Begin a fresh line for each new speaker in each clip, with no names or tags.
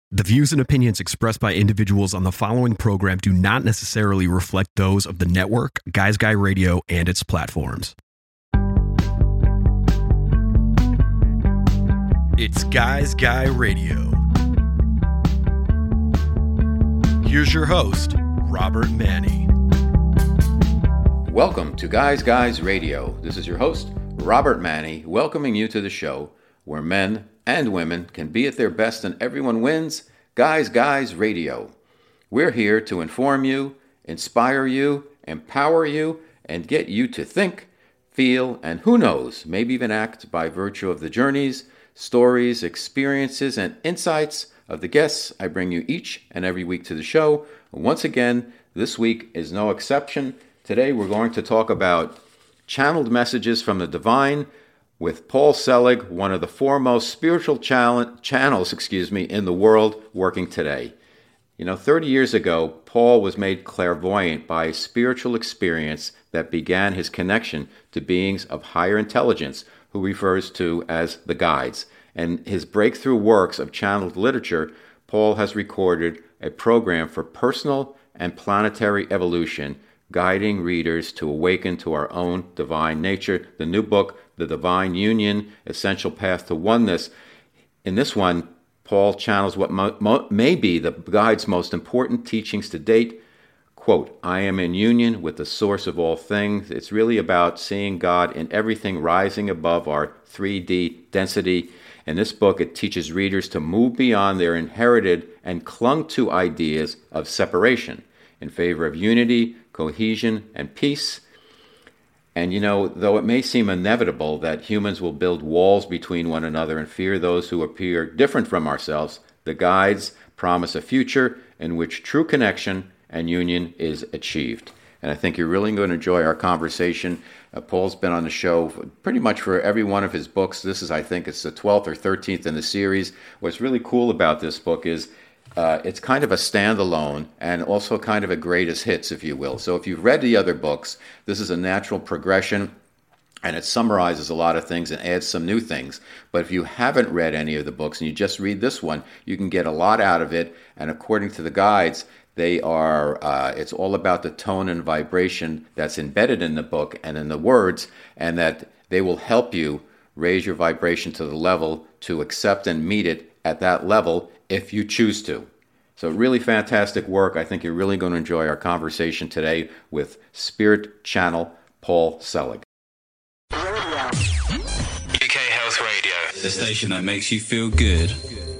The views and opinions expressed by individuals on the following program do not necessarily reflect those of the network, Guys Guy Radio, and its platforms. It's Guys Guy Radio. Here's your host, Robert Manny.
Welcome to Guys Radio. This is your host, Robert Manny, welcoming you to the show where men and women can be at their best and everyone wins. Guys Radio. We're here to inform you, inspire you, empower you, and get you to think, feel, and who knows, maybe even act by virtue of the journeys, stories, experiences, and insights of the guests I bring you each and every week to the show. Once again, this week is no exception. Today we're going to talk about channeled messages from the divine with Paul Selig, one of the foremost spiritual channels in the world working today. 30 years ago, Paul was made clairvoyant by a spiritual experience that began his connection to beings of higher intelligence, who refers to as the guides. And his breakthrough works of channeled literature, Paul has recorded a program for personal and planetary evolution, guiding readers to awaken to our own divine nature. The new book, The Divine Union, Essential Path to Oneness. In this one, Paul channels what may be the guide's most important teachings to date. Quote, I am in union with the source of all things. It's really about seeing God in everything rising above our 3D density. In this book, it teaches readers to move beyond their inherited and clung to ideas of separation in favor of unity, cohesion, and peace. And though it may seem inevitable that humans will build walls between one another and fear those who appear different from ourselves, the guides promise a future in which true connection and union is achieved. And I think you're really going to enjoy our conversation. Paul's been on the show pretty much for every one of his books. This is, I think, it's the 12th or 13th in the series. What's really cool about this book is it's kind of a standalone and also kind of a greatest hits, if you will. So if you've read the other books, this is a natural progression, and it summarizes a lot of things and adds some new things. But if you haven't read any of the books and you just read this one, you can get a lot out of it. And according to the guides, they are, it's all about the tone and vibration that's embedded in the book and in the words, and that they will help you raise your vibration to the level to accept and meet it at that level if you choose to. So really fantastic work. I think you're really going to enjoy our conversation today with Spirit Channel Paul Selig.
UK Health Radio, the station that makes you feel good.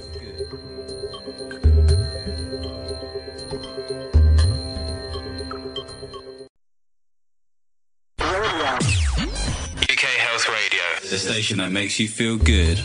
UK Health Radio, the station that makes you feel good.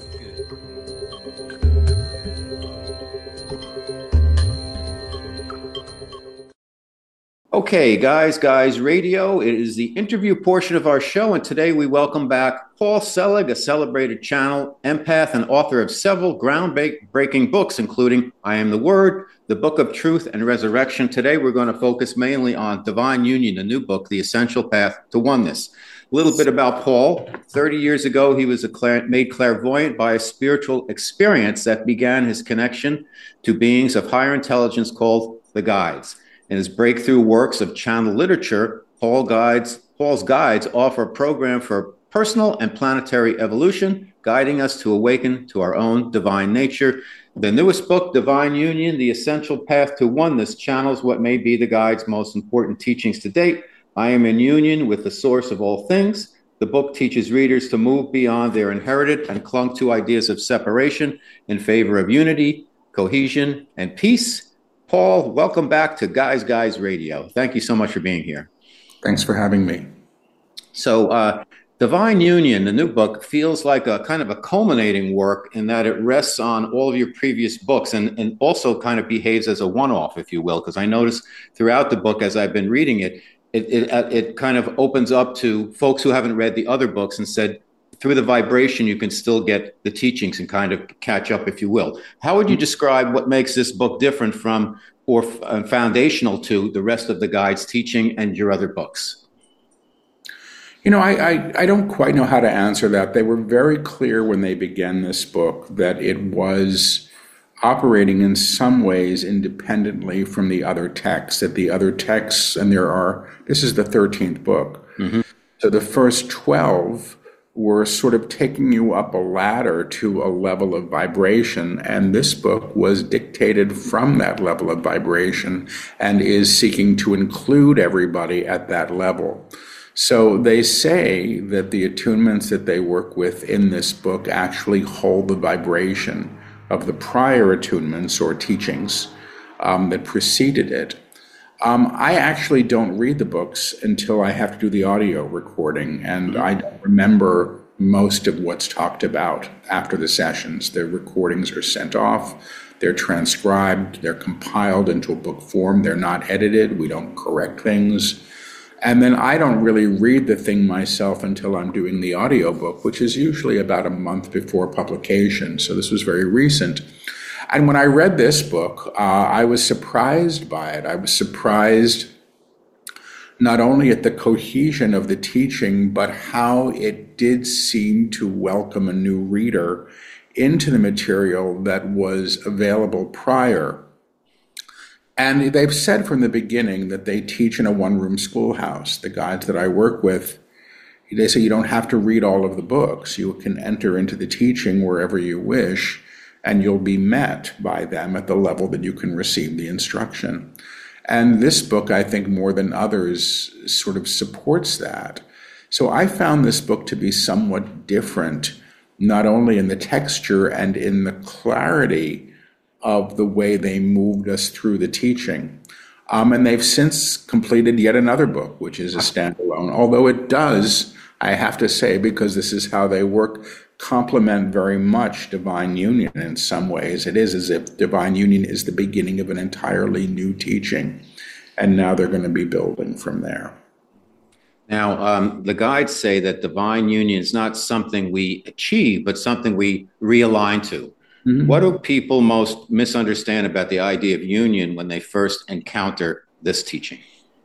Okay, Guys Radio. It is the interview portion of our show, and today we welcome back Paul Selig, a celebrated channel empath and author of several groundbreaking books, including I Am the Word, The Book of Truth and Resurrection. Today we're going to focus mainly on Divine Union, the new book, The Essential Path to Oneness. A little bit about Paul. 30 years ago, he was made clairvoyant by a spiritual experience that began his connection to beings of higher intelligence called the guides. In his breakthrough works of channel literature, Paul's guides offer a program for personal and planetary evolution, guiding us to awaken to our own divine nature. The newest book, Divine Union, The Essential Path to Oneness, channels what may be the guide's most important teachings to date. I am in union with the source of all things. The book teaches readers to move beyond their inherited and clung to ideas of separation in favor of unity, cohesion, and peace. Paul, welcome back to Guys Radio. Thank you so much for being here.
Thanks for having me.
So, Divine Union, the new book, feels like a kind of a culminating work in that it rests on all of your previous books and also kind of behaves as a one-off, if you will, because I noticed throughout the book as I've been reading it, it kind of opens up to folks who haven't read the other books and said, through the vibration, you can still get the teachings and kind of catch up, if you will. How would you describe what makes this book different from or foundational to the rest of the guide's teaching and your other books?
I don't quite know how to answer that. They were very clear when they began this book that it was operating in some ways independently from the other texts, that the other texts, and this is the 13th book. Mm-hmm. So the first 12 were sort of taking you up a ladder to a level of vibration, and this book was dictated from that level of vibration and is seeking to include everybody at that level. So they say that the attunements that they work with in this book actually hold the vibration of the prior attunements or teachings that preceded it. I actually don't read the books until I have to do the audio recording, and I don't remember most of what's talked about after the sessions. The recordings are sent off, they're transcribed, they're compiled into a book form, they're not edited, we don't correct things. And then I don't really read the thing myself until I'm doing the audiobook, which is usually about a month before publication. So this was very recent. And when I read this book, I was surprised by it. I was surprised not only at the cohesion of the teaching, but how it did seem to welcome a new reader into the material that was available prior. And they've said from the beginning that they teach in a one-room schoolhouse. The guides that I work with, they say you don't have to read all of the books. You can enter into the teaching wherever you wish, and you'll be met by them at the level that you can receive the instruction. And this book, I think, more than others, sort of supports that. So I found this book to be somewhat different, not only in the texture and in the clarity of the way they moved us through the teaching. And they've since completed yet another book, which is a standalone, although it does, I have to say, because this is how they work, complement very much Divine Union in some ways. It is as if Divine Union is the beginning of an entirely new teaching, and now they're going to be building from there.
Now, the guides say that Divine Union is not something we achieve, but something we realign to. Mm-hmm. What do people most misunderstand about the idea of union when they first encounter this teaching?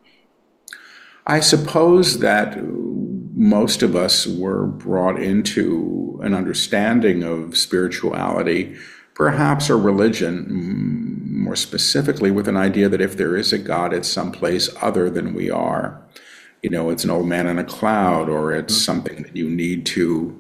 I suppose that most of us were brought into an understanding of spirituality, perhaps, or religion, more specifically with an idea that if there is a God, it's someplace other than we are. You know, it's an old man in a cloud, or it's something that you need to,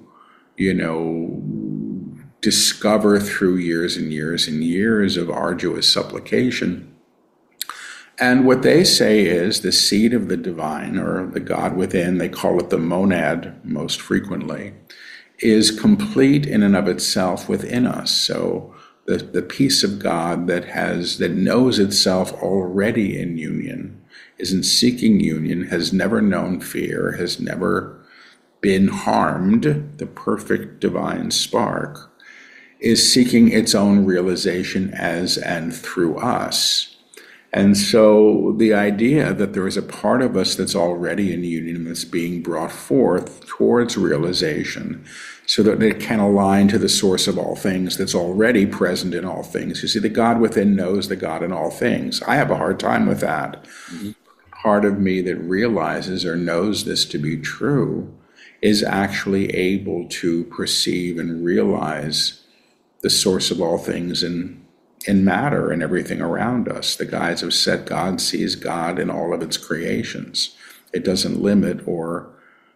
discover through years and years and years of arduous supplication. And what they say is the seed of the divine, or the God within, they call it the monad most frequently, is complete in and of itself within us. So the peace of God that knows itself already in union, isn't seeking union, has never known fear, has never been harmed, the perfect divine spark, is seeking its own realization as and through us. And so the idea that there is a part of us that's already in union that's being brought forth towards realization so that it can align to the source of all things that's already present in all things. You see, the God within knows the God in all things. I have a hard time with that. Mm-hmm. Part of me that realizes or knows this to be true is actually able to perceive and realize the source of all things in matter and everything around us. The guides have said God sees God in all of its creations. It doesn't limit or,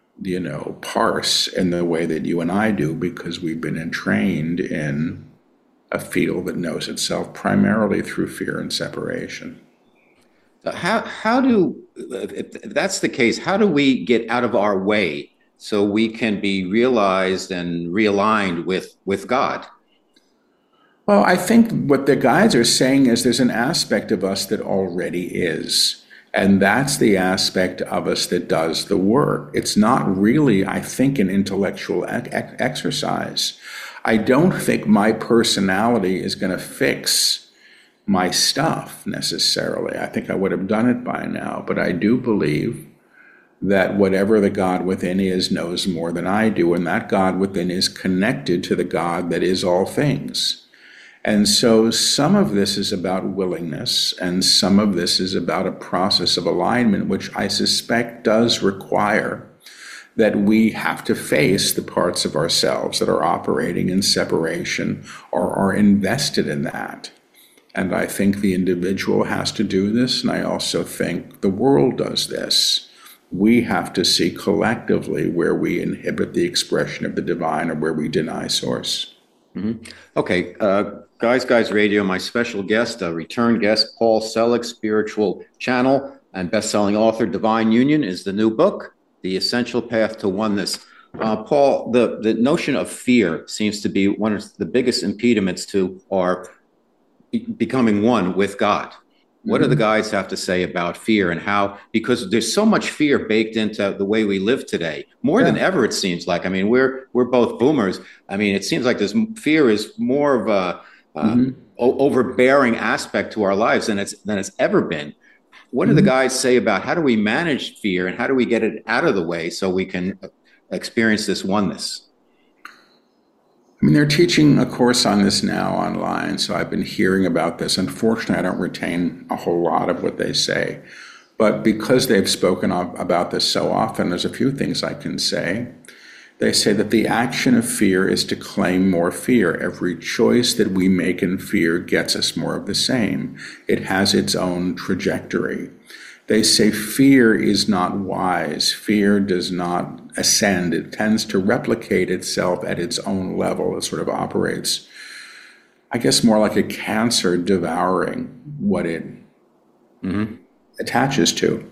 parse in the way that you and I do, because we've been entrained in a field that knows itself primarily through fear and separation.
How do, if that's the case, how do we get out of our way so we can be realized and realigned with God?
Well, I think what the guides are saying is there's an aspect of us that already is, and that's the aspect of us that does the work. It's not really, I think, an intellectual exercise. I don't think my personality is going to fix my stuff necessarily. I think I would have done it by now, but I do believe that whatever the God within is knows more than I do, and that God within is connected to the God that is all things. And so some of this is about willingness, and some of this is about a process of alignment, which I suspect does require that we have to face the parts of ourselves that are operating in separation or are invested in that. And I think the individual has to do this, and I also think the world does this. We have to see collectively where we inhibit the expression of the divine or where we deny source.
Mm-hmm. Okay, Guys Radio, my special guest, a return guest, Paul Selig, spiritual channel and best-selling author. Divine Union is the new book, The Essential Path to Oneness. Paul, the notion of fear seems to be one of the biggest impediments to our becoming one with God. What do the guys have to say about fear and how, because there's so much fear baked into the way we live today, more than ever, it seems like. I mean, we're both boomers. I mean, it seems like this fear is more of a overbearing aspect to our lives than it's ever been. What do the guys say about how do we manage fear and how do we get it out of the way so we can experience this oneness?
I mean, they're teaching a course on this now online, so I've been hearing about this. Unfortunately, I don't retain a whole lot of what they say. But because they've spoken about this so often, there's a few things I can say. They say that the action of fear is to claim more fear. Every choice that we make in fear gets us more of the same. It has its own trajectory. They say fear is not wise. Fear does not ascend. It tends to replicate itself at its own level. It sort of operates, I guess, more like a cancer devouring what it attaches to.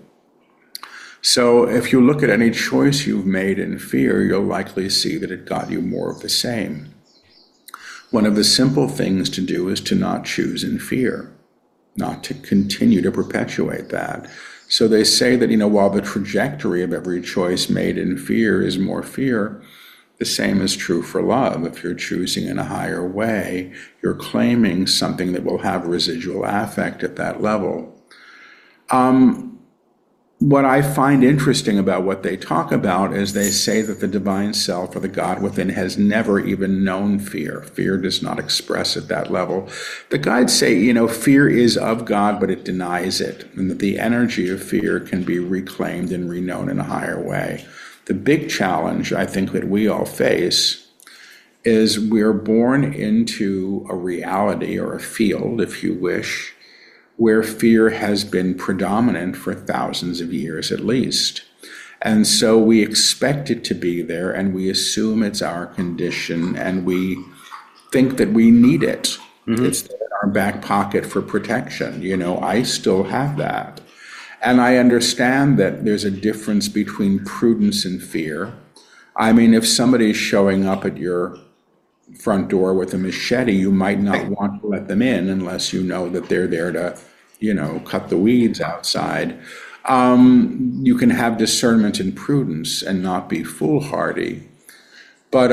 So if you look at any choice you've made in fear, you'll likely see that it got you more of the same. One of the simple things to do is to not choose in fear, not to continue to perpetuate that. So they say that, while the trajectory of every choice made in fear is more fear, the same is true for love. If you're choosing in a higher way, you're claiming something that will have residual affect at that level. What I find interesting about what they talk about is they say that the divine self or the God within has never even known fear. Fear does not express at that level. The guides say, fear is of God, but it denies it, and that the energy of fear can be reclaimed and reknown in a higher way. The big challenge I think that we all face is we're born into a reality or a field, if you wish, where fear has been predominant for thousands of years at least. And so we expect it to be there, and we assume it's our condition, and we think that we need it. It's in our back pocket for protection. I still have that. And I understand that there's a difference between prudence and fear. I mean, if somebody's showing up at your front door with a machete, you might not want to let them in unless you know that they're there to cut the weeds outside. You can have discernment and prudence and not be foolhardy. But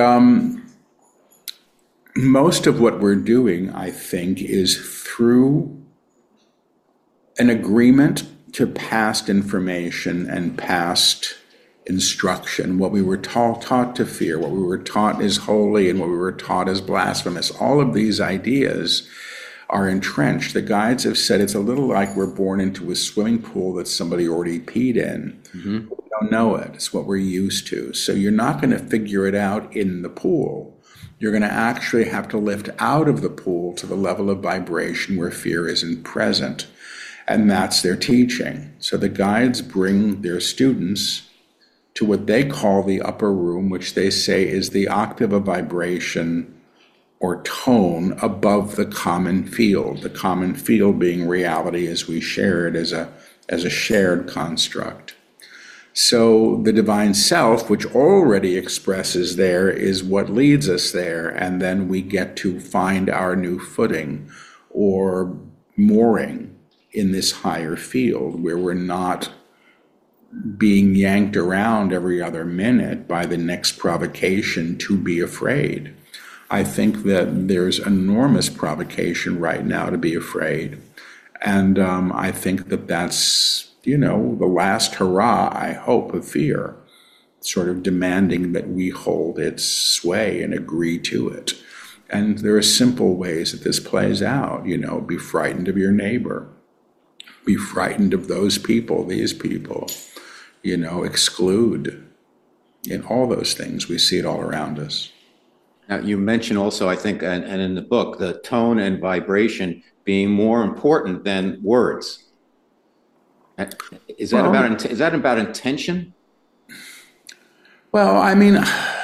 most of what we're doing, I think, is through an agreement to past information and past instruction. What we were taught to fear, what we were taught is holy, and what we were taught is blasphemous. All of these ideas are entrenched. The guides have said it's a little like we're born into a swimming pool that somebody already peed in. We don't know it. It's what we're used to. So you're not going to figure it out in the pool. You're going to actually have to lift out of the pool to the level of vibration where fear isn't present. And that's their teaching. So the guides bring their students to what they call the upper room, which they say is the octave of vibration or tone above the common field, the common field being reality as we share it as a shared construct. So the divine self, which already expresses there, is what leads us there, and then we get to find our new footing or mooring in this higher field where we're not being yanked around every other minute by the next provocation to be afraid. I think that there's enormous provocation right now to be afraid. And I think that that's, the last hurrah, I hope, of fear, sort of demanding that we hold its sway and agree to it. And there are simple ways that this plays out, be frightened of your neighbor, be frightened of those people, these people, exclude. in all those things. We see it all around us.
Now, you mentioned also, I think, and in the book, the tone and vibration being more important than words. Is that about intention?
Well, I mean,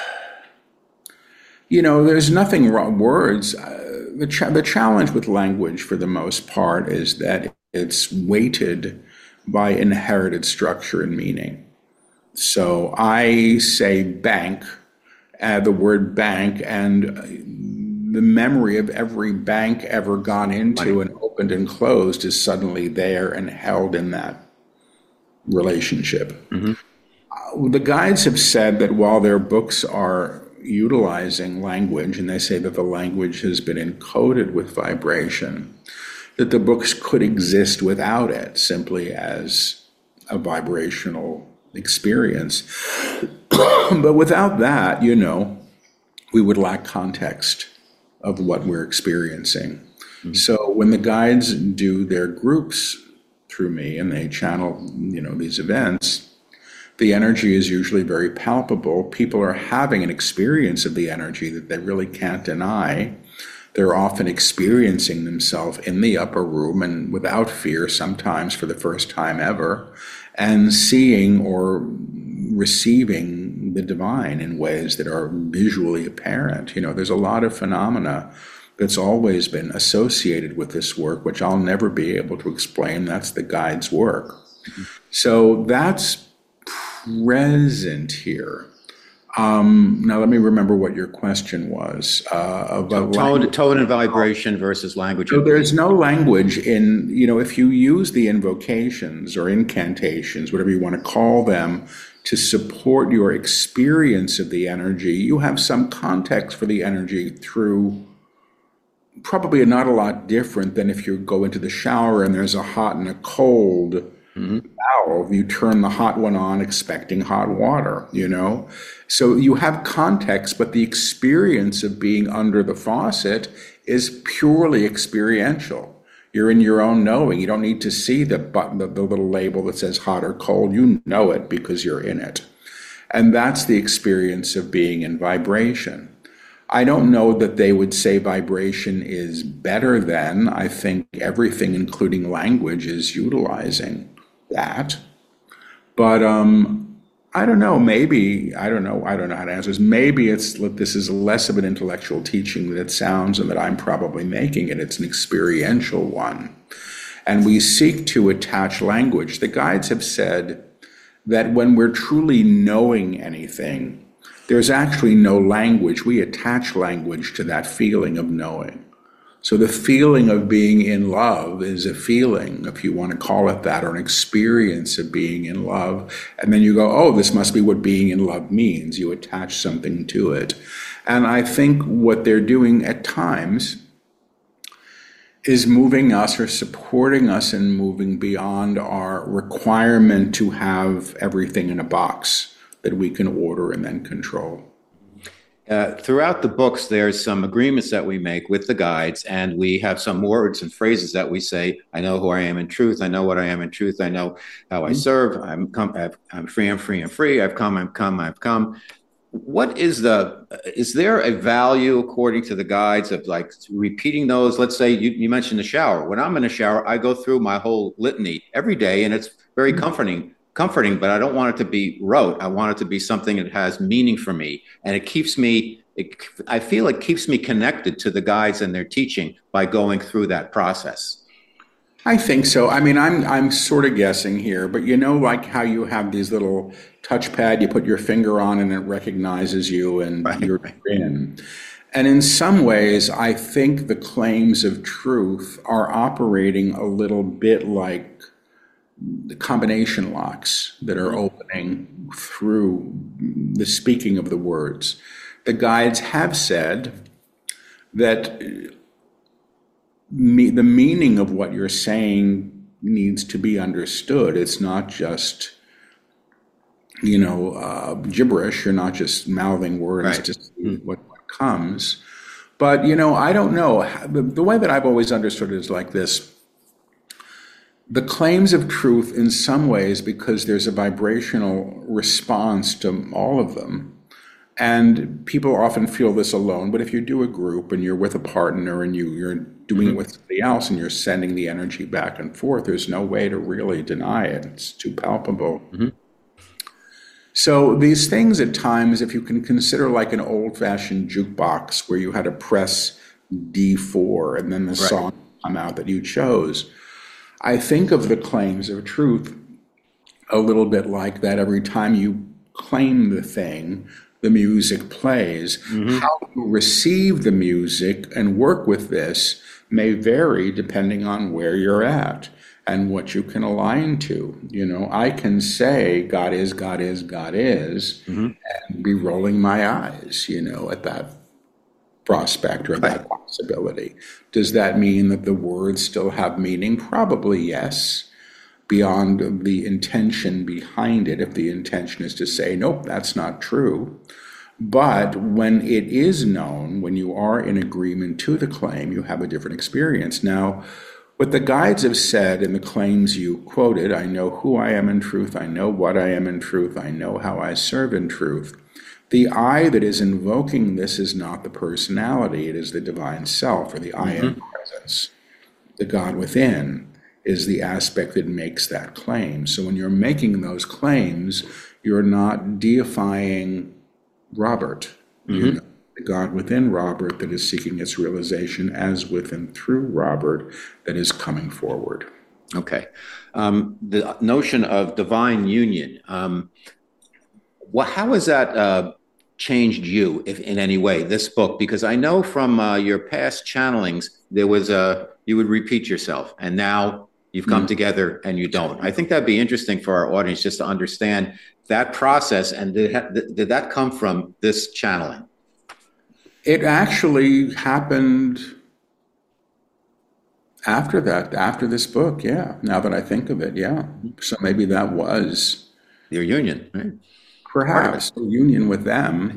there's nothing wrong. Words, the challenge with language for the most part is that it's weighted by inherited structure and meaning. So I say bank, the word bank, and the memory of every bank ever gone into and opened and closed is suddenly there and held in that relationship. Mm-hmm. The guides have said that while their books are utilizing language, and they say that the language has been encoded with vibration, that the books could exist without it, simply as a vibrational experience. But without that, we would lack context of what we're experiencing. Mm-hmm. So when the guides do their groups through me and they channel, these events, the energy is usually very palpable. People are having an experience of the energy that they really can't deny. They're often experiencing themselves in the upper room and without fear, sometimes for the first time ever, and seeing or receiving the divine in ways that are visually apparent. There's a lot of phenomena that's always been associated with this work, which I'll never be able to explain. That's the guide's work. Mm-hmm. So that's present here. Now let me remember what your question was about
tone and vibration versus language.
So there's no language in, if you use the invocations or incantations, whatever you want to call them, to support your experience of the energy, you have some context for the energy through probably not a lot different than if you go into the shower and there's a hot and a cold valve. You turn the hot one on expecting hot water, So you have context, but the experience of being under the faucet is purely experiential. You're in your own knowing. You don't need to see the button, the little label that says hot or cold. You know it because you're in it. And that's the experience of being in vibration. I don't know that they would say vibration is better than. I think everything, including language, is utilizing that. But I don't know. Maybe, I don't know how to answer this. Maybe this is less of an intellectual teaching than it sounds and that I'm probably making it. It's an experiential one. And we seek to attach language. The guides have said that when we're truly knowing anything, there's actually no language. We attach language to that feeling of knowing. So the feeling of being in love is a feeling, if you want to call it that, or an experience of being in love. And then you go, oh, this must be what being in love means. You attach something to it. And I think what they're doing at times is moving us or supporting us in moving beyond our requirement to have everything in a box that we can order and then control.
Throughout the books, there's some agreements that we make with the guides, and we have some words and phrases that we say. I know who I am in truth. I know what I am in truth. I know how I serve. I'm free. I'm free. I'm free. I've come. I've come. I've come. What is there a value according to the guides of like repeating those? Let's say you mentioned the shower. When I'm in a shower, I go through my whole litany every day, and it's very comforting, but I don't want it to be rote. I want it to be something that has meaning for me. And I feel it keeps me connected to the guides and their teaching by going through that process.
I think so. I mean, I'm sort of guessing here, but like how you have these little touchpad, you put your finger on and it recognizes you and you're in. And in some ways, I think the claims of truth are operating a little bit like the combination locks that are opening through the speaking of the words. The guides have said that the meaning of what you're saying needs to be understood. It's not just, gibberish. You're not just mouthing words to see what comes. But, I don't know. The way that I've always understood it is like this. The claims of truth, in some ways, because there's a vibrational response to all of them. And people often feel this alone, but if you do a group and you're with a partner and you're doing it with somebody else and you're sending the energy back and forth, there's no way to really deny it. It's too palpable. So these things at times, if you can consider like an old-fashioned jukebox where you had to press D4 and then the song come out that you chose, I think of the claims of truth a little bit like that. Every time you claim the thing, the music plays. How you receive the music and work with this may vary depending on where you're at and what you can align to. You know, I can say God is, God is, God is, and be rolling my eyes, you know, at that prospect or that possibility. Does that mean that the words still have meaning? Probably yes, beyond the intention behind it, if the intention is to say, nope, that's not true. But when it is known, when you are in agreement to the claim, you have a different experience. Now, what the guides have said in the claims you quoted, I know who I am in truth, I know what I am in truth, I know how I serve in truth. The I that is invoking this is not the personality, it is the divine self, or the I am presence. The God within is the aspect that makes that claim. So when you're making those claims, you're not deifying Robert. You know, the God within Robert that is seeking its realization as within through Robert that is coming forward.
Okay. The notion of divine union, how has that changed you, if in any way, this book? Because I know from your past channelings, there was you would repeat yourself, and now you've come together and you don't. I think that'd be interesting for our audience just to understand that process. And did that come from this channeling?
It actually happened after that, after this book, yeah. Now that I think of it, yeah. So maybe that was
your union, right?
Perhaps a union with them.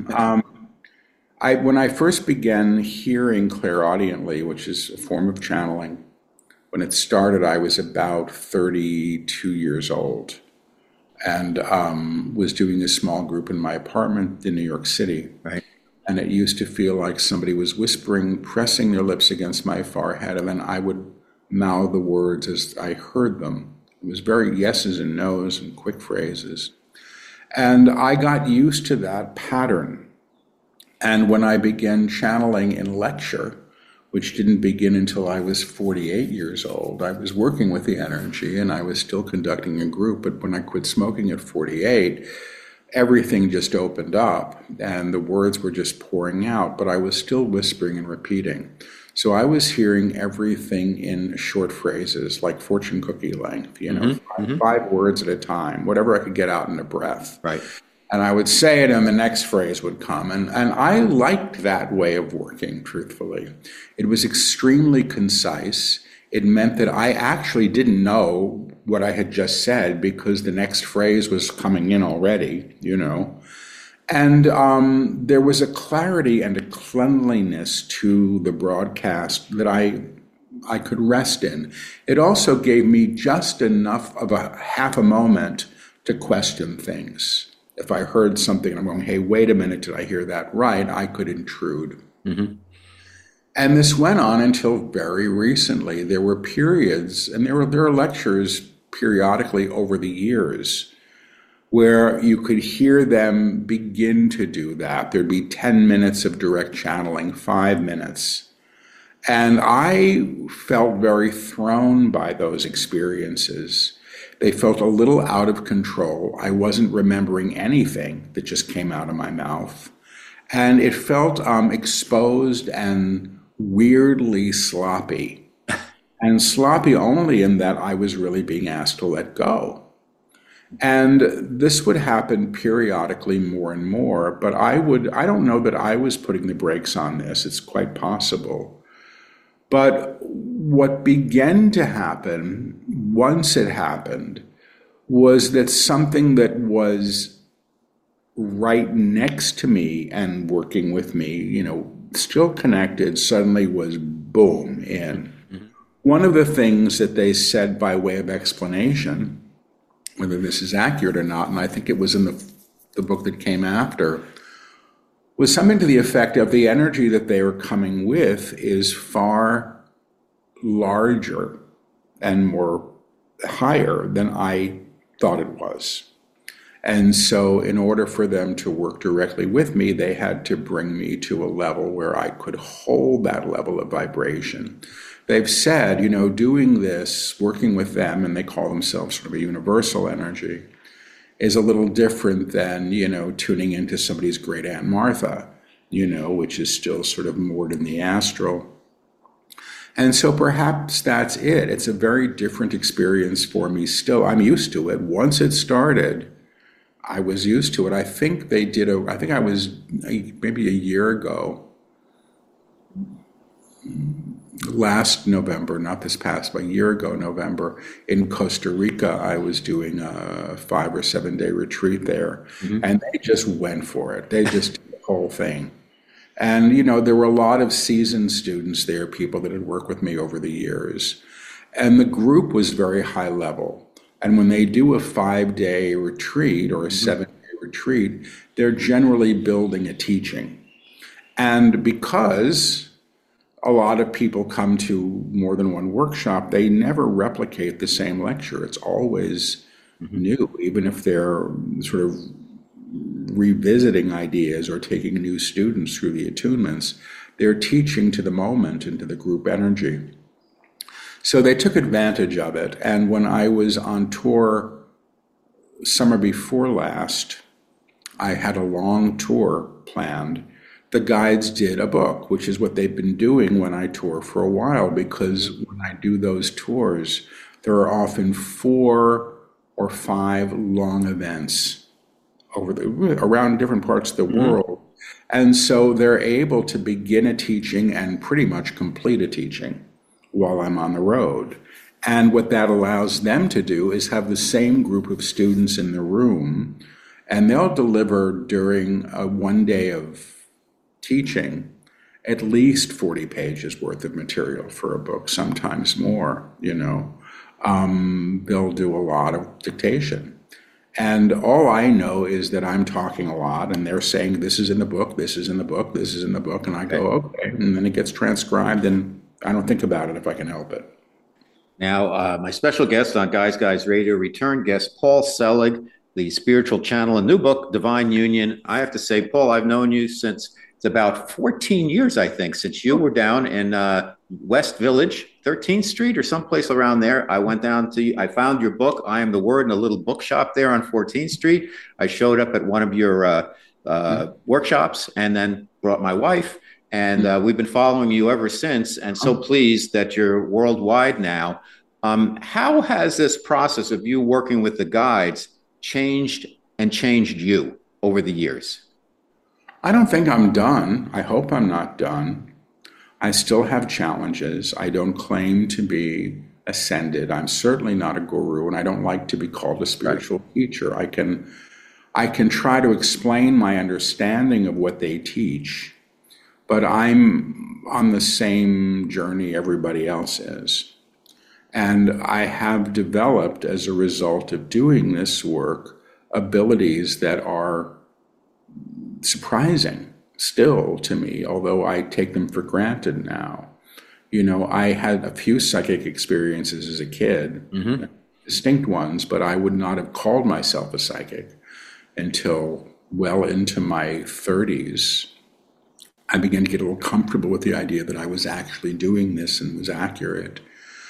When I first began hearing clairaudiently, which is a form of channeling, when it started, I was about 32 years old and was doing a small group in my apartment in New York City.
Right.
And it used to feel like somebody was whispering, pressing their lips against my forehead, and then I would mouth the words as I heard them. It was very yeses and nos and quick phrases. And I got used to that pattern. And when I began channeling in lecture, which didn't begin until I was 48 years old, I was working with the energy and I was still conducting a group. But when I quit smoking at 48, everything just opened up and the words were just pouring out, but I was still whispering and repeating. So I was hearing everything in short phrases, like fortune cookie length, you know, five words at a time, whatever I could get out in a breath.
Right.
And I would say it and the next phrase would come. And I liked that way of working, truthfully. It was extremely concise. It meant that I actually didn't know what I had just said because the next phrase was coming in already, you know. And there was a clarity and a cleanliness to the broadcast that I could rest in. It also gave me just enough of a half a moment to question things. If I heard something and I'm going, hey, wait a minute, did I hear that right? I could intrude. And this went on until very recently. There were periods, and there are lectures periodically over the years where you could hear them begin to do that. There'd be 10 minutes of direct channeling, 5 minutes. And I felt very thrown by those experiences. They felt a little out of control. I wasn't remembering anything that just came out of my mouth. And it felt exposed and weirdly sloppy. And sloppy only in that I was really being asked to let go. And this would happen periodically more and more, but I don't know that I was putting the brakes on this. It's quite possible. But what began to happen, once it happened, was that something that was right next to me and working with me, you know, still connected, suddenly was boom in. One of the things that they said by way of explanation, whether this is accurate or not, and I think it was in the book that came after, was something to the effect of the energy that they were coming with is far larger and more higher than I thought it was. And so in order for them to work directly with me, they had to bring me to a level where I could hold that level of vibration. They've said, doing this, working with them, and they call themselves sort of a universal energy, is a little different than, tuning into somebody's great Aunt Martha, which is still sort of moored in the astral. And so perhaps that's it. It's a very different experience for me still. I'm used to it. Once it started, I was used to it. I think they did I think I was maybe a year ago, last November, not this past, but a year ago, November, in Costa Rica, I was doing a 5 or 7 day retreat there. Mm-hmm. And they just went for it. They just did the whole thing. And, there were a lot of seasoned students there, people that had worked with me over the years. And the group was very high level. And when they do a 5-day retreat or a 7-day retreat, they're generally building a teaching. And because a lot of people come to more than one workshop, they never replicate the same lecture. It's always new, even if they're sort of revisiting ideas or taking new students through the attunements. They're teaching to the moment and to the group energy. So they took advantage of it. And when I was on tour summer before last, I had a long tour planned. The guides did a book, which is what they've been doing when I tour for a while, because when I do those tours, there are often 4 or 5 long events around different parts of the world. And so they're able to begin a teaching and pretty much complete a teaching while I'm on the road. And what that allows them to do is have the same group of students in the room, and they'll deliver during a 1 day of teaching at least 40 pages worth of material for a book, sometimes more, They'll do a lot of dictation. And all I know is that I'm talking a lot, and they're saying, this is in the book, this is in the book, this is in the book, and I go, okay. And then it gets transcribed, and I don't think about it if I can help it.
Now, my special guest on Guys Radio, return guest Paul Selig, the spiritual channel, a new book, Divine Union. I have to say, Paul, I've known you since it's about 14 years, I think, since you were down in West Village, 13th Street or someplace around there. I found your book, I Am the Word, in a little bookshop there on 14th Street. I showed up at one of your workshops and then brought my wife. And we've been following you ever since, and so pleased that you're worldwide now. How has this process of you working with the guides changed you over the years?
I don't think I'm done. I hope I'm not done. I still have challenges. I don't claim to be ascended. I'm certainly not a guru, and I don't like to be called a spiritual teacher. I can try to explain my understanding of what they teach, but I'm on the same journey everybody else is. And I have developed, as a result of doing this work, abilities that are surprising still to me, although I take them for granted now. I had a few psychic experiences as a kid, distinct ones, but I would not have called myself a psychic until well into my 30s. I began to get a little comfortable with the idea that I was actually doing this and was accurate.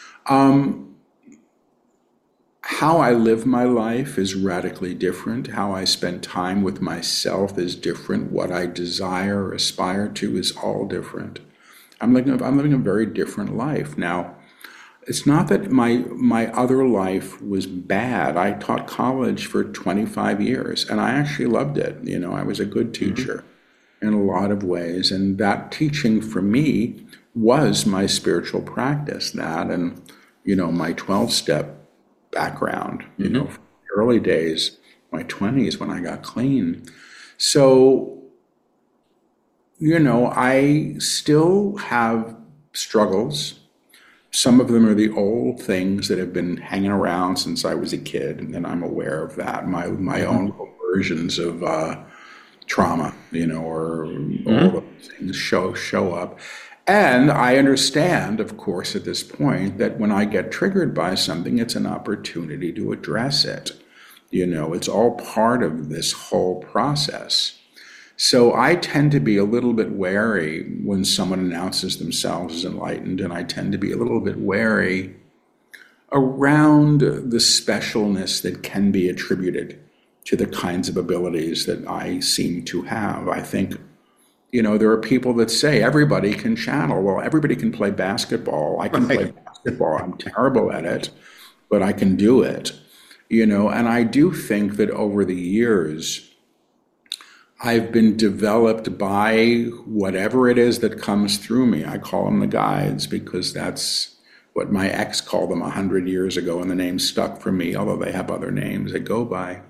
How I live my life is radically different. How I spend time with myself is different. What I desire or aspire to is all different. I'm living a very different life. Now, it's not that my other life was bad. I taught college for 25 years, and I actually loved it. I was a good teacher in a lot of ways, and that teaching for me was my spiritual practice. That and, my 12-step background, from the early days, my 20s when I got clean. So, I still have struggles. Some of them are the old things that have been hanging around since I was a kid, and I'm aware of that. My own versions of trauma, or all those things show up. And I understand, of course, at this point, that when I get triggered by something, it's an opportunity to address it. It's all part of this whole process. So I tend to be a little bit wary when someone announces themselves as enlightened, and I tend to be a little bit wary around the specialness that can be attributed to the kinds of abilities that I seem to have. I think, there are people that say everybody can channel. Well, everybody can play basketball. I can play basketball. I'm terrible at it, but I can do it. And I do think that over the years, I've been developed by whatever it is that comes through me. I call them the guides because that's what my ex called them 100 years ago, and the name stuck for me, although they have other names they go by.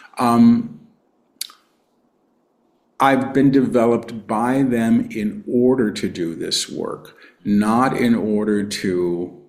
I've been developed by them in order to do this work, not in order to,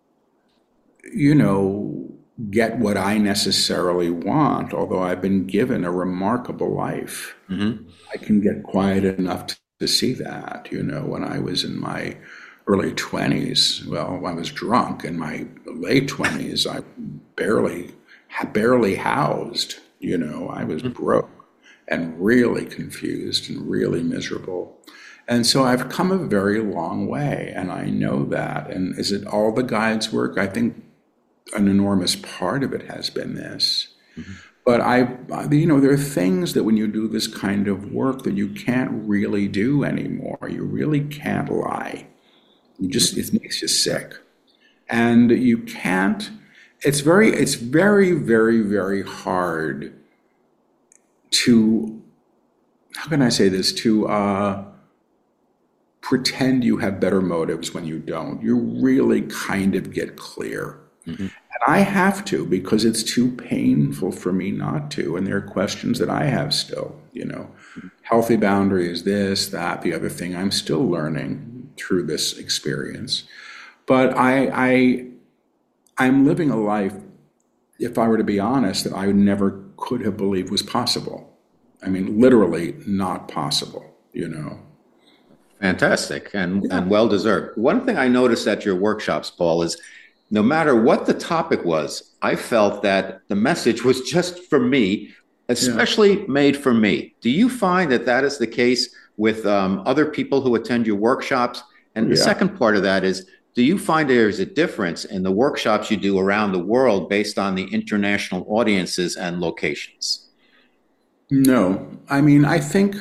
get what I necessarily want, although I've been given a remarkable life. Mm-hmm. I can get quiet enough to see that. When I was in my early 20s, I was drunk. In my late 20s, I barely housed. I was broke and really confused and really miserable. And so I've come a very long way, and I know that. And is it all the guides' work? I think an enormous part of it has been this. Mm-hmm. But there are things that when you do this kind of work that you can't really do anymore. You really can't lie. It makes you sick. And you can't, it's very, very, very hard to, how can I say this, to pretend you have better motives when you don't. You really kind of get clear. Mm-hmm. And I have to, because it's too painful for me not to. And there are questions that I have still, healthy boundaries, this, that, the other thing. I'm still learning through this experience. But I'm living a life, if I were to be honest, that I never could have believed was possible. I mean, literally not possible,
Fantastic and well-deserved. One thing I noticed at your workshops, Paul, is no matter what the topic was, I felt that the message was just for me, especially made for me. Do you find that is the case with other people who attend your workshops? And the second part of that is, do you find there's a difference in the workshops you do around the world based on the international audiences and locations?
No. I mean, I think,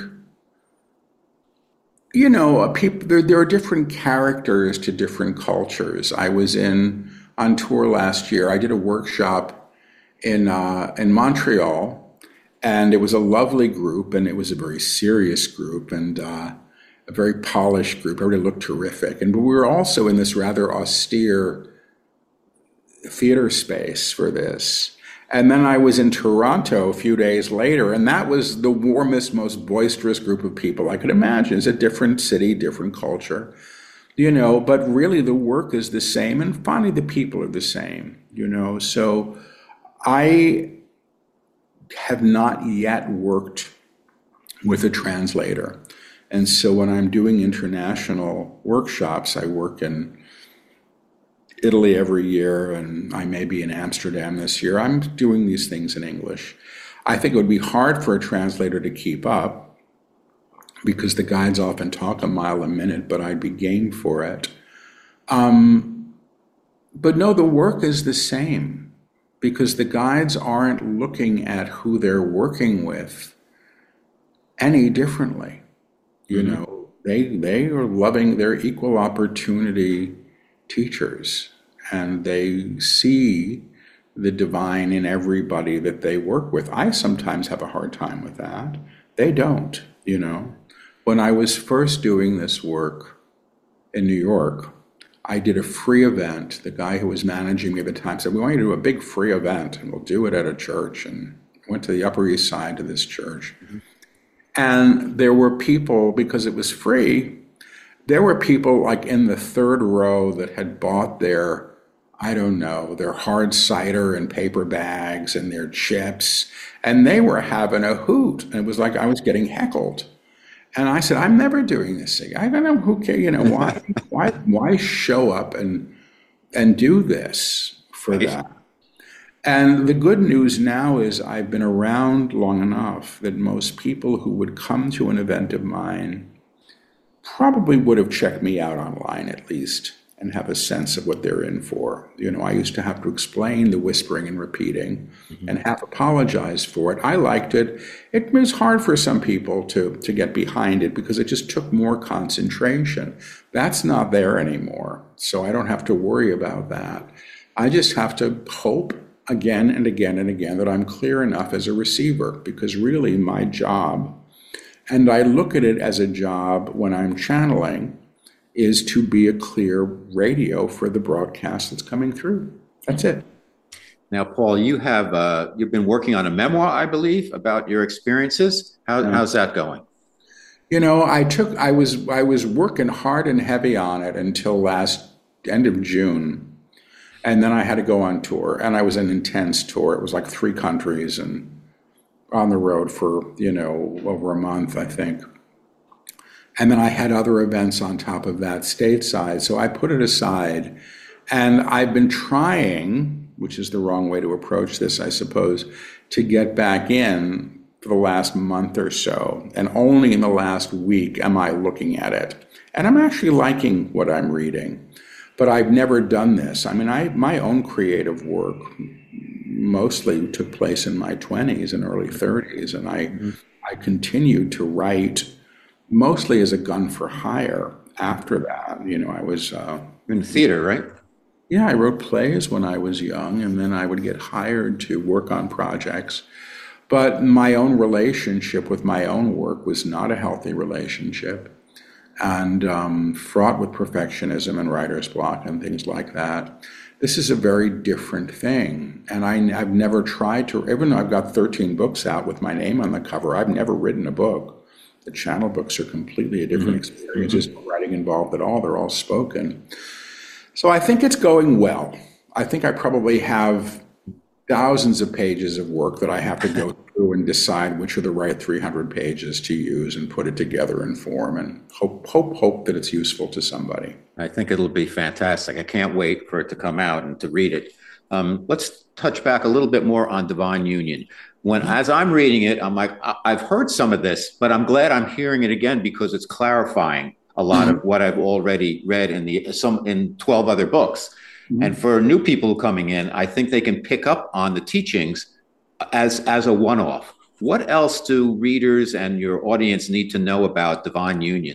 people, there are different characters to different cultures. I was on tour last year. I did a workshop in Montreal, and it was a lovely group, and it was a very serious group, and a very polished group. Everybody looked terrific. But we were also in this rather austere theater space for this. And then I was in Toronto a few days later, and that was the warmest, most boisterous group of people I could imagine. It's a different city, different culture, but really the work is the same, and finally the people are the same, So I have not yet worked with a translator. And so when I'm doing international workshops, I work in Italy every year, and I may be in Amsterdam this year. I'm doing these things in English. I think it would be hard for a translator to keep up because the guides often talk a mile a minute, but I'd be game for it. But no, the work is the same because the guides aren't looking at who they're working with any differently. They are loving their equal opportunity teachers, and they see the divine in everybody that they work with. I sometimes have a hard time with that. They don't, When I was first doing this work in New York, I did a free event. The guy who was managing me at the time said, we want you to do a big free event, and we'll do it at a church. And I went to the Upper East Side to this church. Mm-hmm. And there were people, because it was free, There were people like in the third row that had bought their, I don't know, their hard cider in paper bags and their chips, and they were having a hoot. And it was like I was getting heckled. And I said, I'm never doing this again. I don't know who cares, why show up and do this for that? And the good news now is I've been around long enough that most people who would come to an event of mine probably would have checked me out online at least and have a sense of what they're in for. I used to have to explain the whispering and repeating and half apologize for it. I liked it. It was hard for some people to get behind it because it just took more concentration. That's not there anymore. So I don't have to worry about that. I just have to hope again and again and again that I'm clear enough as a receiver, because really my job, and I look at it as a job when I'm channeling, is to be a clear radio for the broadcast that's coming through. That's it.
Now, Paul, you've been working on a memoir, I believe, about your experiences. How's that going?
I was working hard and heavy on it until end of June. And then I had to go on tour, and I was an intense tour. It was like 3 countries and on the road for, over a month, I think. And then I had other events on top of that stateside. So I put it aside, and I've been trying, which is the wrong way to approach this, I suppose, to get back in for the last month or so. And only in the last week am I looking at it. And I'm actually liking what I'm reading. But I've never done this. I mean, my own creative work mostly took place in my 20s and early 30s. And I continued to write mostly as a gun for hire after that. I was
in theater, right?
Yeah, I wrote plays when I was young, and then I would get hired to work on projects. But my own relationship with my own work was not a healthy relationship, and fraught with perfectionism and writer's block and things like that. This is a very different thing. And I've never tried to, even though I've got 13 books out with my name on the cover, I've never written a book. The channel books are completely a different experience. There's no writing involved at all. They're all spoken. So I think it's going well. I think I probably have thousands of pages of work that I have to go through and decide which are the right 300 pages to use and put it together in form and hope that it's useful to somebody.
I think it'll be fantastic. I can't wait for it to come out and to read it. Let's touch back a little bit more on Divine Union. As I'm reading it, I'm like, I've heard some of this, but I'm glad I'm hearing it again because it's clarifying a lot of what I've already read in 12 other books. And for new people coming in, I think they can pick up on the teachings as a one-off. What else do readers and your audience need to know about Divine Union?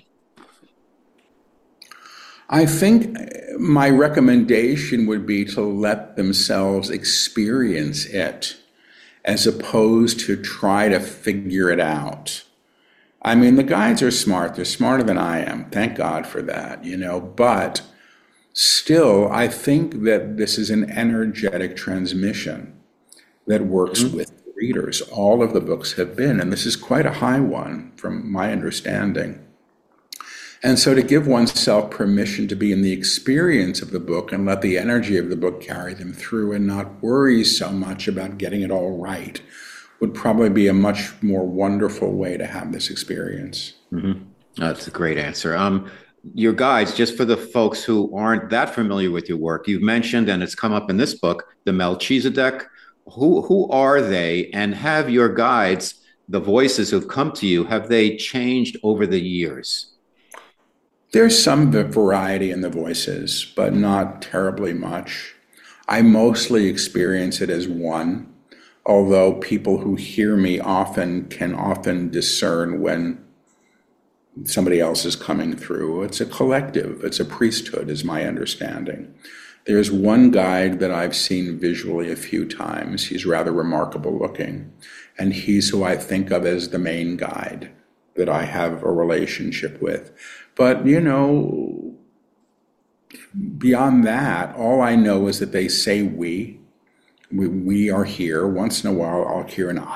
I think my recommendation would be to let themselves experience it as opposed to try to figure it out. I mean, the guides are smart. They're smarter than I am. Thank God for that, but still, I think that this is an energetic transmission that works with readers. All of the books have been, and this is quite a high one from my understanding. And so to give oneself permission to be in the experience of the book and let the energy of the book carry them through and not worry so much about getting it all right would probably be a much more wonderful way to have this experience.
That's a great answer. Your guides, just for the folks who aren't that familiar with your work, you've mentioned, and it's come up in this book, the Melchizedek. Who are they? And have your guides, the voices who've come to you, have they changed over the years?
There's some variety in the voices, but not terribly much. I mostly experience it as one, although people who hear me can often discern when somebody else is coming through. It's a collective. It's a priesthood, is my understanding. There's one guide that I've seen visually a few times. He's rather remarkable looking, and he's who I think of as the main guide that I have a relationship with. But, beyond that, all I know is that they say we are here. Once in a while, I'll hear an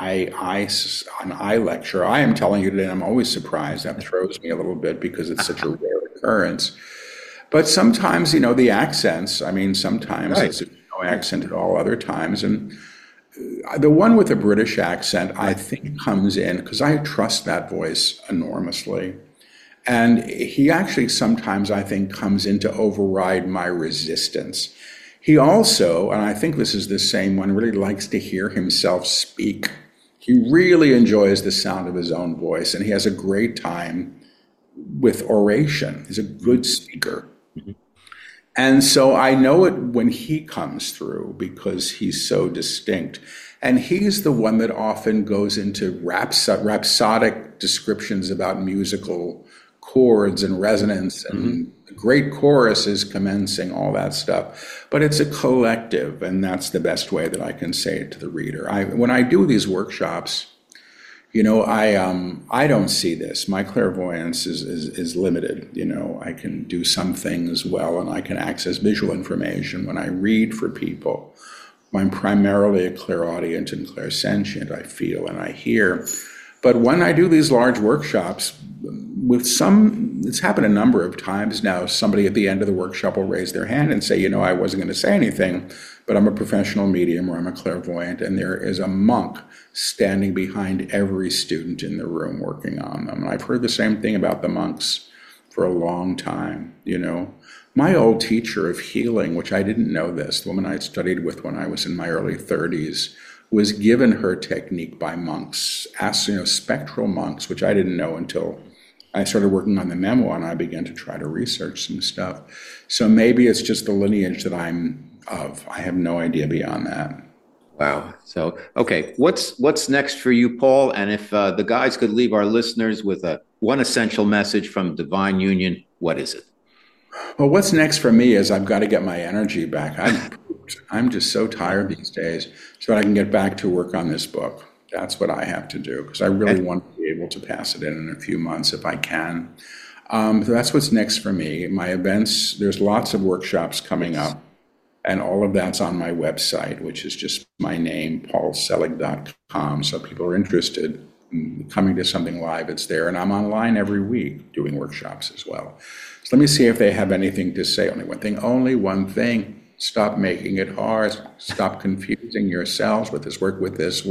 I lecture. I am telling you today, I'm always surprised. That throws me a little bit because it's such a rare occurrence. But sometimes, the accents, sometimes
Right.
it's no accent at all, other times. And the one with the British accent, I think, comes in because I trust that voice enormously. And he actually sometimes, I think, comes in to override my resistance. He also, and I think this is the same one, really likes to hear himself speak. He really enjoys the sound of his own voice, and he has a great time with oration. He's a good speaker. And so I know it when he comes through because he's so distinct. And he's the one that often goes into rhapsodic descriptions about musical chords and resonance and great choruses commencing, all that stuff. But it's a collective, and that's the best way that I can say it to the reader. When I do these workshops, I don't see this. My clairvoyance is limited. I can do some things well, and I can access visual information. When I read for people, I'm primarily a clairaudient and clairsentient. I feel and I hear. But when I do these large workshops, it's happened a number of times now. Somebody at the end of the workshop will raise their hand and say, I wasn't going to say anything, but I'm a professional medium or I'm a clairvoyant, and there is a monk standing behind every student in the room working on them. And I've heard the same thing about the monks for a long time. My old teacher of healing, which I didn't know this, the woman I studied with when I was in my early 30s, was given her technique by monks, spectral monks, which I didn't know until I started working on the memoir and I began to try to research some stuff. So maybe it's just the lineage that I'm of. I have no idea beyond that.
Wow. So, okay, what's next for you, Paul? And if the guys could leave our listeners with one essential message from Divine Union, what is it?
Well, what's next for me is I've got to get my energy back. I'm just so tired these days, so I can get back to work on this book. That's what I have to do, because I really want to be able to pass it in a few months if I can. So that's what's next for me. My events, there's lots of workshops coming up, and all of that's on my website, which is just my name, paulselig.com. So if people are interested in coming to something live, it's there. And I'm online every week doing workshops as well. So let me see if they have anything to say. Only one thing. Stop making it hard. Stop confusing yourselves with this work. This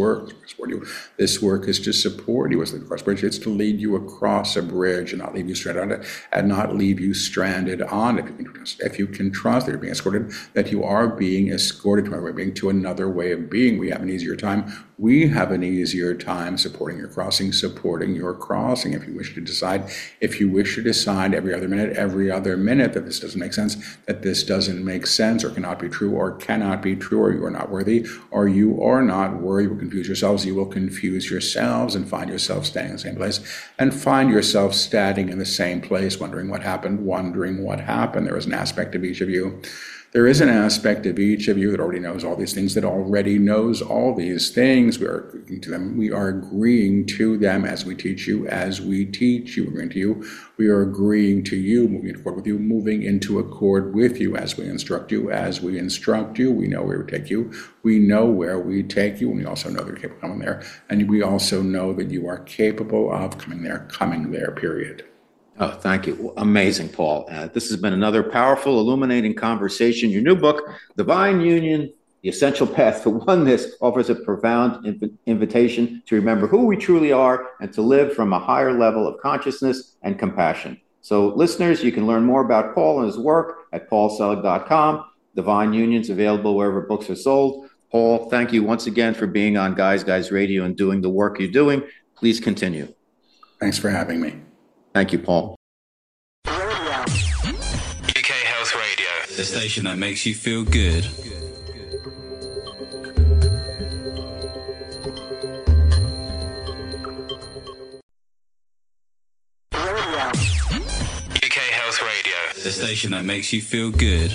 work is to support you as the cross bridge. It's to lead you across a bridge and not leave you stranded on it, and not leave you stranded on it. If you can trust that you're being escorted, that you are being escorted to another way of being, to another way of being. We have an easier time. We have an easier time supporting your crossing. If you wish to decide every other minute that this doesn't make sense, or cannot be true, or you are not worthy, or you are not worthy, you will confuse yourselves. You will confuse yourselves and find yourself standing in the same place, and find yourself standing in the same place, wondering what happened. There is an aspect of each of you. There is an aspect of each of you that already knows all these things, We are agreeing to them. We are agreeing to them as we teach you, We're agreeing to you. We are agreeing to you, moving into accord with you, moving into accord with you as we instruct you, We know where we take you. We know where we take you, and we also know that you're capable of coming there. And we also know that you are capable of coming there, period.
Oh, thank you. Amazing, Paul. This has been another powerful, illuminating conversation. Your new book, Divine Union, The Essential Path to Oneness, offers a profound invitation to remember who we truly are and to live from a higher level of consciousness and compassion. So, listeners, you can learn more about Paul and his work at paulselig.com. Divine Union's available wherever books are sold. Paul, thank you once again for being on Guys Radio and doing the work you're doing. Please continue.
Thanks for having me.
Thank you, Paul.
UK Health Radio, the station that makes you feel good. UK Health Radio, the station that makes you feel good.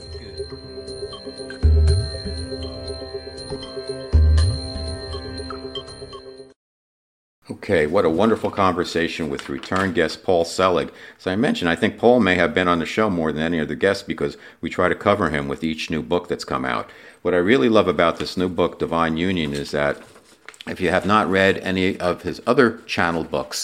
Okay, what a wonderful conversation with return guest Paul Selig. As I mentioned, I think Paul may have been on the show more than any other guest because we try to cover him with each new book that's come out. What I really love about this new book, Divine Union, is that if you have not read any of his other channel books,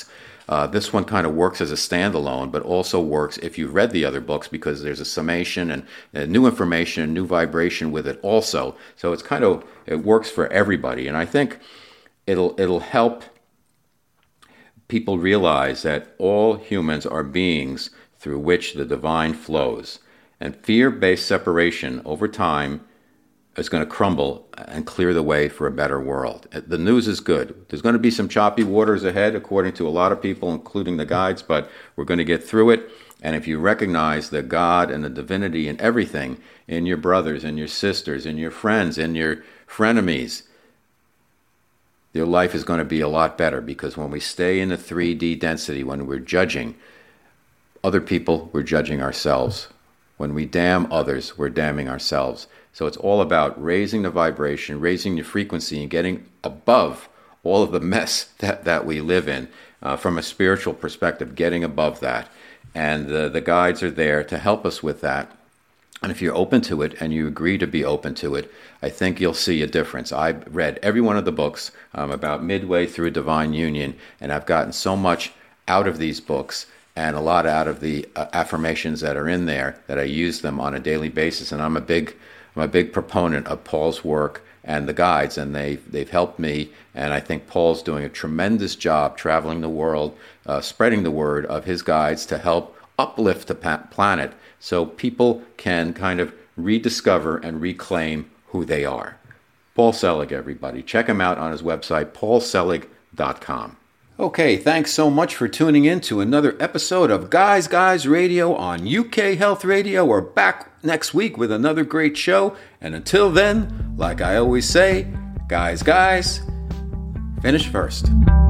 This one kind of works as a standalone, but also works if you've read the other books, because there's a summation and new information, new vibration with it also. So it's it works for everybody. And I think it'll help people realize that all humans are beings through which the divine flows. And fear-based separation over time is going to crumble and clear the way for a better world. The news is good. There's going to be some choppy waters ahead, according to a lot of people, including the guides, but we're going to get through it. And if you recognize the God and the divinity in everything, in your brothers and your sisters, in your friends, in your frenemies, your life is going to be a lot better, because when we stay in the 3D density, when we're judging other people, we're judging ourselves. When we damn others, we're damning ourselves. So it's all about raising the vibration, raising the frequency, and getting above all of the mess that we live in from a spiritual perspective, getting above that. And the guides are there to help us with that. And if you're open to it and you agree to be open to it, I think you'll see a difference. I've read every one of the books. I'm about midway through Divine Union, and I've gotten so much out of these books and a lot out of the affirmations that are in there that I use them on a daily basis. And I'm a big proponent of Paul's work and the guides, and they've helped me. And I think Paul's doing a tremendous job traveling the world, spreading the word of his guides to help uplift the planet, so people can kind of rediscover and reclaim who they are. Paul Selig, everybody. Check him out on his website, paulselig.com. Okay, thanks so much for tuning in to another episode of Guys Radio on UK Health Radio. We're back next week with another great show. And until then, like I always say, guys, finish first.